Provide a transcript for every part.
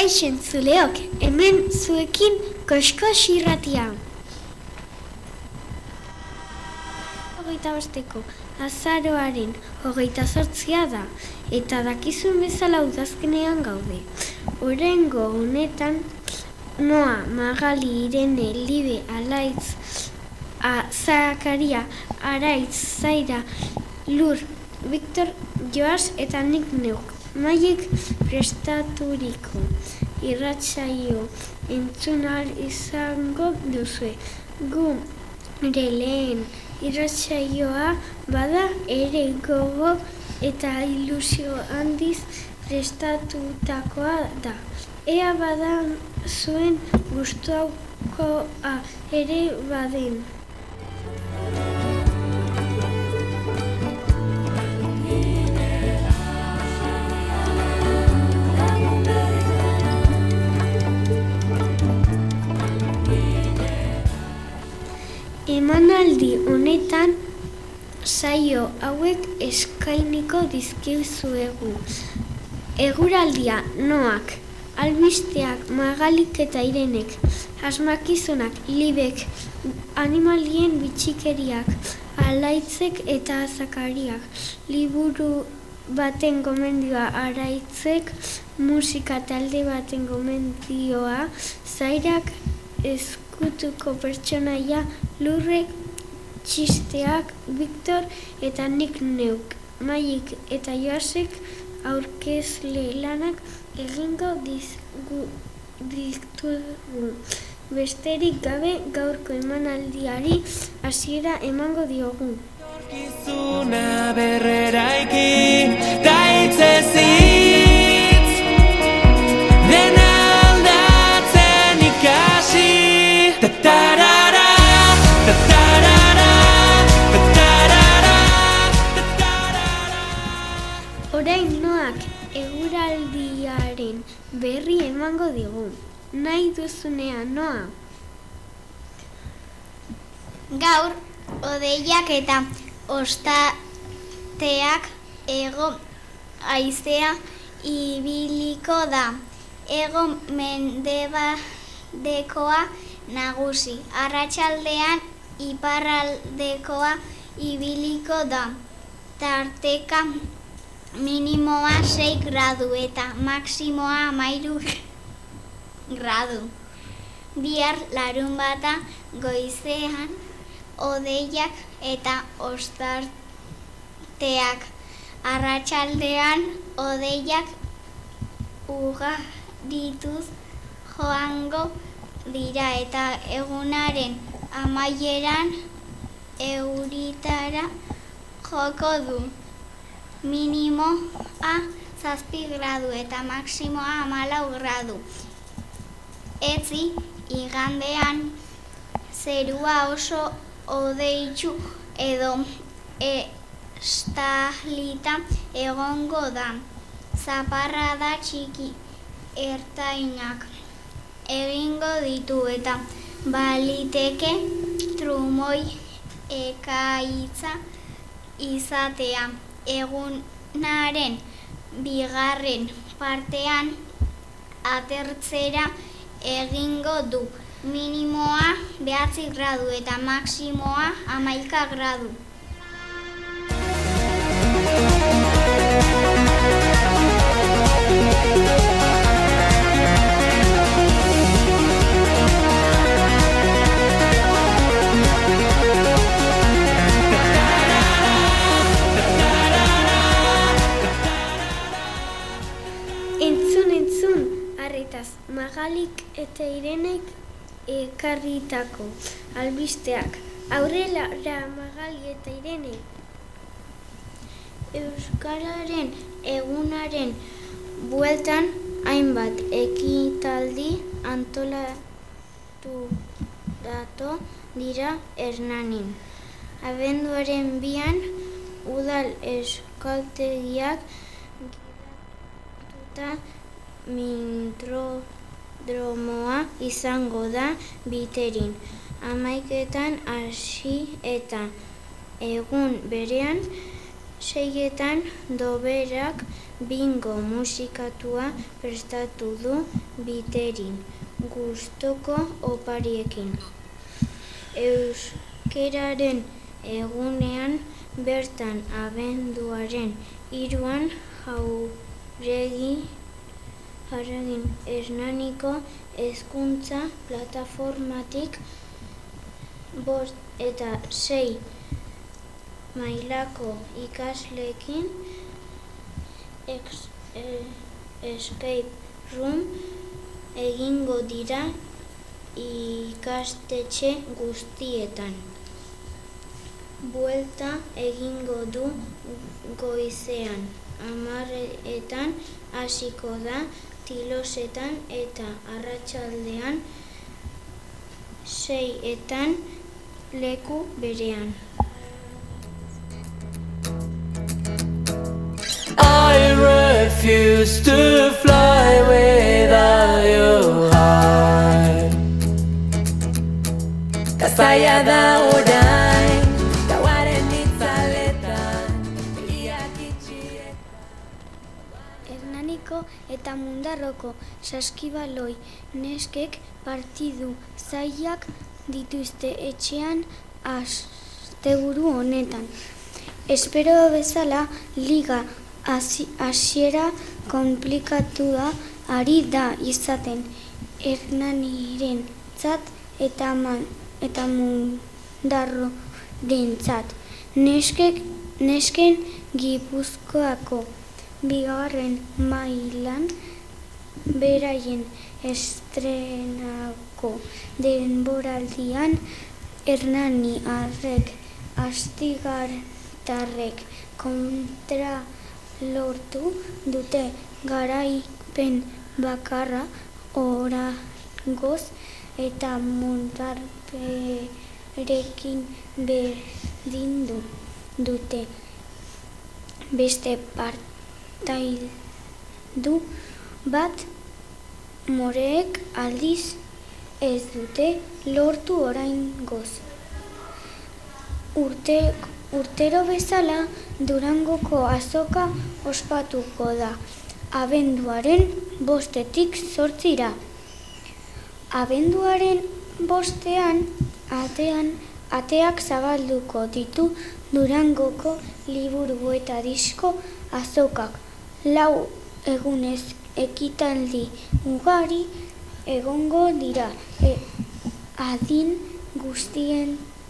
Kaixo entzuleok, hemen zuekin Koxkos irratia. 25ko azaroaren 28 da, eta dakizuen bezala udazkenean gaude. Oraingo honetan Noa, Magali, Irene, Libe, Alaitz, Zakaria, Araitz, Zaira, Lur, Victor, Joas eta nik neuk. Maiek prestaturiko irratsaio entzun ahal izango duzue. Gu ere lehen irratsaioa bada ere gogo eta ilusio handiz prestatutakoa da. Ea bada zuen gustukoa ere baden. Emanaldi honetan saio hauek eskainiko dizkizuegu. Eguraldia Noak, albisteak Magalik eta Irenek, asmakizunak Libek, animalien bitxikeriak Alaitzek eta Zakariak, liburu baten gomendioa Araitzek, musika talde baten gomendioa Zairak, ezkutuko pertsonaia Lurrek, txisteak Victor eta nik neuk. Maiek eta Joasek aurkezle lanak egingo ditugu. Besterik gabe gaurko emanaldiari hasiera emango diogu. Etorkizuna berreraiki daitzezitz, dena aldatzen ikasi. Tatarara, tatarara, tatarara, tatarara. Orain Noak eguraldiaren berri emango digu. Nahi duzunean, Noa? Gaur, hodeiak eta ostateak hego haizea ibiliko da. Hego mendebaldekoa nagusi. Arratsaldean iparraldekoa ibiliko da. Tarteka minimoa 6 gradu eta maximoa 13 gradu. Bihar larunbata goizean hodeiak eta ostarteak. Arratsaldean hodeiak ugarituz joango dira eta egunaren amaieran euritara joko du. Minimoa 7 gradu eta maximoa 14 gradu. Etzi, igandean zerua oso hodeitsu edo estalita egongo da. Zaparrada txiki ertainak egingo ditu eta baliteke trumoi ekaitza izatea. Egunaren bigarren partean atertzera egingo du. Minimoa 9 gradu eta maximoa 11 gradu. Entzun, arretaz, Magalik eta Irenek ekarritako albisteak. Aurrera Magali eta Irene. Euskararen egunaren bueltan hainbat ekitaldi antolatu dira Hernanin. Abenduaren 2an udal euskaltegiak gidatuta mintzodromoa izango da Biterin. 11etan hasi eta egun berean 6etan doberak bingo musikatua prestatu du Biterin, gustoko opariekin. Euskeraren egunean bertan abenduaren 3an Jauregin Hernaniko hezkuntza plataformatik 5 eta 6 mailako ikasleekin escape room egingo dira ikastetxe guztietan. Buelta egingo du goizean 10etan hasiko da Tilosetan eta arratsaldean 6etan leku berean. I refuse to fly without your heart. Zaila da orain, gauaren itzaletan, begiak itxietan. Hernaniko eta Mundarroko saskibaloi neskek partidu zailak dituzte etxean asteburu honetan. Espero bezala liga hasiera konplikatua ari da izaten Hernanirentzat eta Mundarrorentzat. Nesken Gipuzkoako bigarren mailan beraien estrenako denboraldian Hernani arrek Astigartarrek kontra lortu dute garaipen bakarra oraingoz eta Mundarrekin berdindu dute. Beste partaidu bat moreek aldiz ez dute lortu oraingoz. Urtero bezala Durangoko azoka ospatuko da abenduaren 5etik 8ira. Abenduaren 5ean ateak zabalduko ditu Durangoko liburu eta disko azokak. 4 egunez ekitaldi ugari egongo dira adin guztien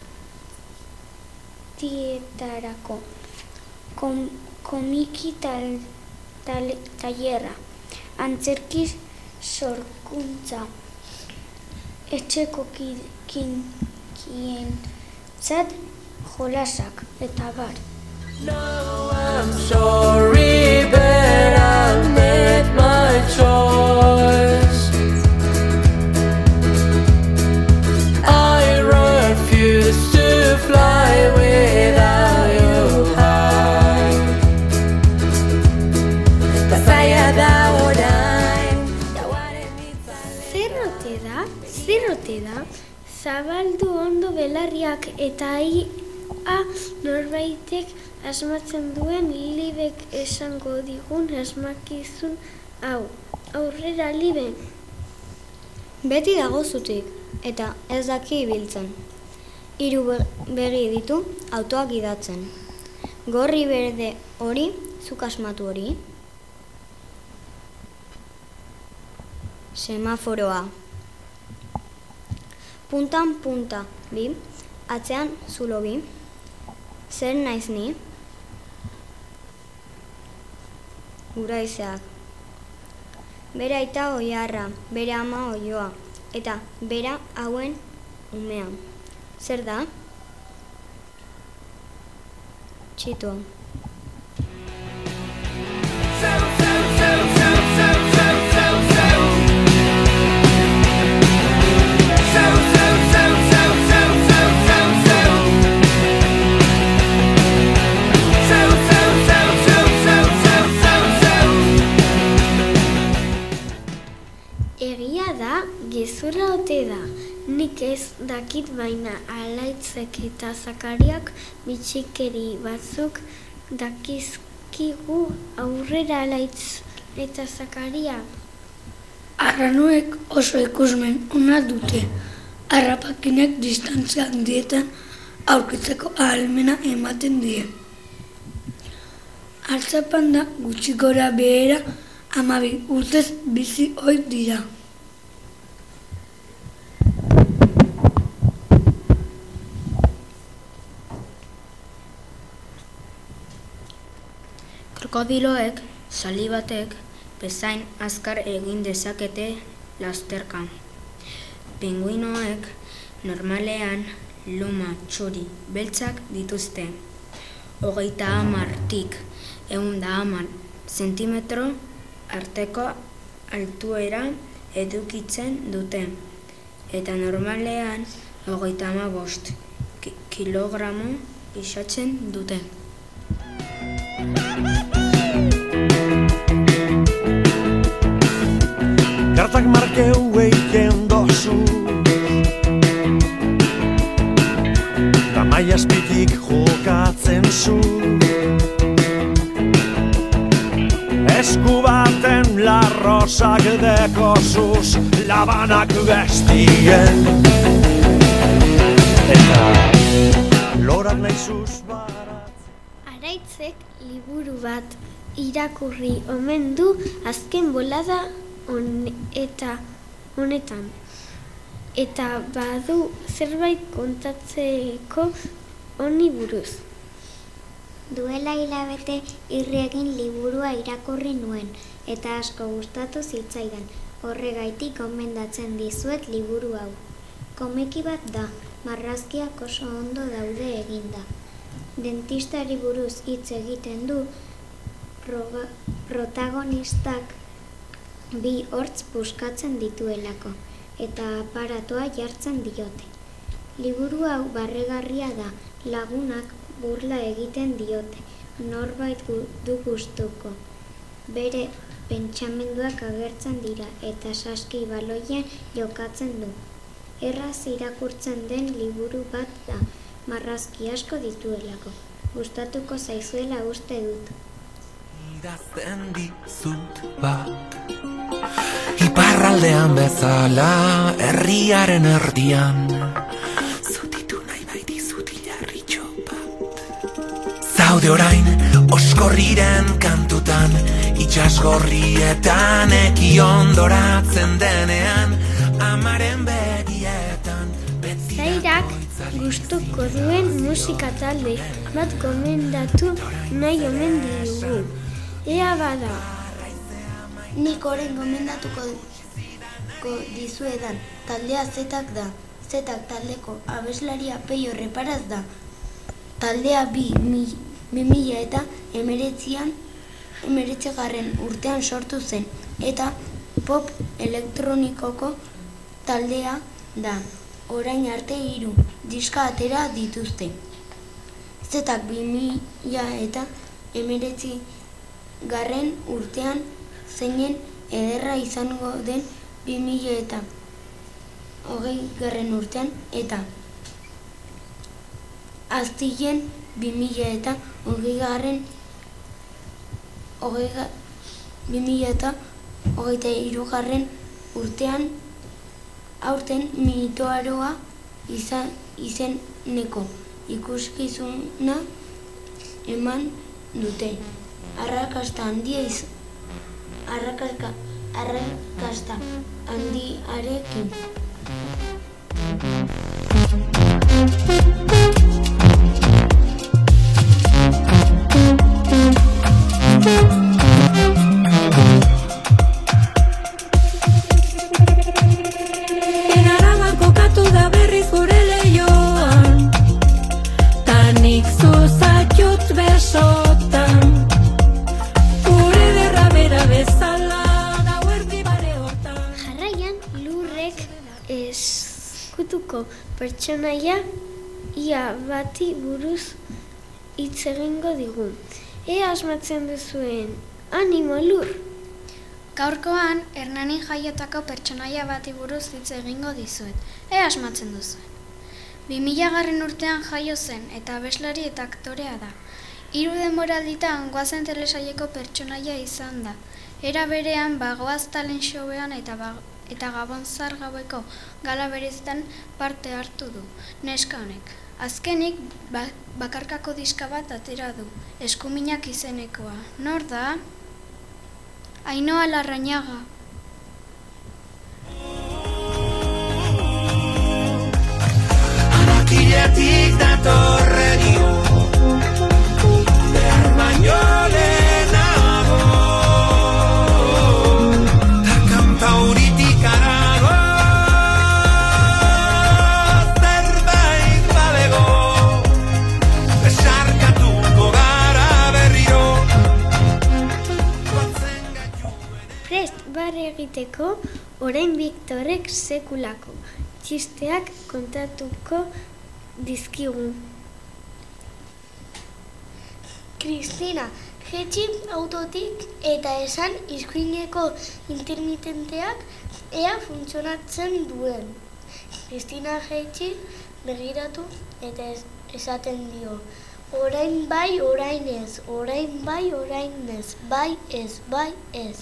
tietarako. Komiki tailerra, antzerki sorkuntza, etxeko kientzat jolasak eta bar. No, I'm sorry, but I made my choice. I refuse to fly without your heart. Zaila da orain, gauaren itzaletan. Zer ote da? Zabaldu ondo belarriak eta norbaitek asmatzen duen Libek esango digun asmakizun hau. Aurrera, Libe! Beti dago zutik, eta ez daki ibiltzen. 3 begi ditu autoak gidatzen. Gorri berde hori, zuk asmatu hori. Semaforoa. Puntan punta bi, atzean zulo bi. Zer naiz ni? Guraizeak. Bere aita oiarra, bere ama oioa, eta bera hauen umea. Zer da? Txito. Egia da, gezurra ote da. Nik ez dakit baina Alaitzek eta Zakariak bitxikeri batzuk dakizkigu Aurrera Laitz eta Zakaria? Arranoek oso ikusmen ona dute. Harrapakinek distantzia handietan aurkitzeko ahalmena ematen die. Hartzapanda gutxi gora behera 12 urtez bizi ohi dira. Krokodiloek, zaldi batek, bezain azkar egin dezakete lasterka. Pinguinoek normalean luma txuri beltzak dituzte. 30tik 110 zentimetro arteko altuera edukitzen dute. Eta normalean 35 kilogramo pisatzen dute. Kartak markeu eiken dozu Damai azpitik jokatzen zu Esku baten larrosak dekosuz Labanak bestien Eta lorak nahizuz barat Araitzek liburu bat irakurri omen du azken bolada honetan. Eta badu zerbait kontatzeko honi buruz. Duela hilabete irriegin liburua irakurri nuen, eta asko gustatu zitzaidan. Horregaitik gomendatzen dizuet liburu hau. Komiki bat da, marrazkiak oso ondo daude eginda. Dentistari buruz hitz egiten du, protagonistak 2 hortz puskatzen dituelako, eta aparatoa jartzen diote. Liburu hau barregarria da, lagunak burla egiten diote, norbait du gustuko. Bere pentsamenduak agertzen dira eta saski baloien jokatzen du. Erraz irakurtzen den liburu bat da, marrazki asko dituelako. Gustatuko zaizuela uste dut. Idazten dizut bat Iparraldean bezala herriaren erdian Zutitu nahi baitizut hilarritxo bat Zaude orain oskorriren kantutan Itxasgorrietan eki ondoratzen denean Amaren begietan Zairak gustuko duen musika talde bat gomendatu nahi omen ditugu. Ea bada. Nik orain gomendatuko dizuedan taldea Zetak da. Zetak taldeko abeslaria Peio Reparaz da. Taldea 2000 eta 19 urtean sortu zen eta pop elektronikoko taldea da. Orain arte 3 diska atera dituzte. Zetak 2000 eta 19 urtean zeinen ederra izango den 2000 eta 20 urtean eta aztilen 2000 eta 2023 urtean aurten mitoaroa izeneko ikuskizuna eman dute. Arrakasta handiarekin. Enaraban kokatu da berriz gure leioan Tanik zuzatjut besotan Gure derra bera bezala gauerdi bare hortan Jarraian Lurrek eskutuko pertsonaia ia bati buruz hitz egingo digu. Ea asmatzen duzuen, animo Lur! Gaurkoan, Hernanin jaiotako pertsonaia bati buruz hitz egingo dizuet. Ea asmatzen duzuen. 2000 urtean jaio zen eta abeslari eta aktorea da. Hiru denboralditan goazen telesaileko pertsonaia izan da. Era berean bagoaz talent showean eta Gabon Zahar Gaueko gala berezitan parte hartu du neska honek. Azkenik bakarkako diska bat atera du, Eskuminak izenekoa. Nor da? Ainhoa Larrañaga. Amakiletik datorrenio behar baino lehenago ta kantauritik arago zerbait babego besarkatuko gara berriro Prest barre egiteko, orain Viktorek sekulako txisteak kontatuko dizkigu. Kristina, jetxi autotik eta esan iskuineko intermitenteak ea funtzionatzen duen. Kristina jetxi begiratu eta esaten dio. Orain bai, orain ez, orain bai, orain ez, bai ez, bai ez.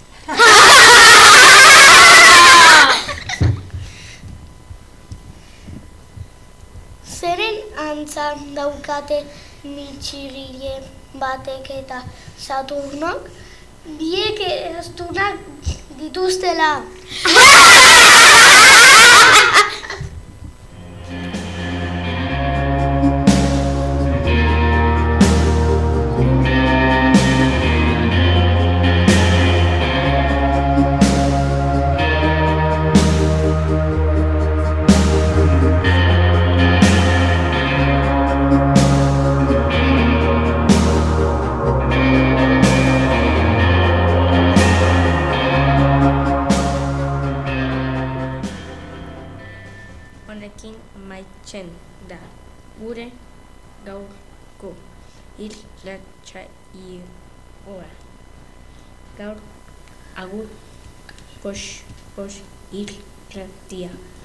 Zeren antzan daukate Mitxigile batek eta Saturnok? Biek eraztunak dituztela. Honekin amaitzen da gure gaurko irratsaioa. Gaur agur pos irratia.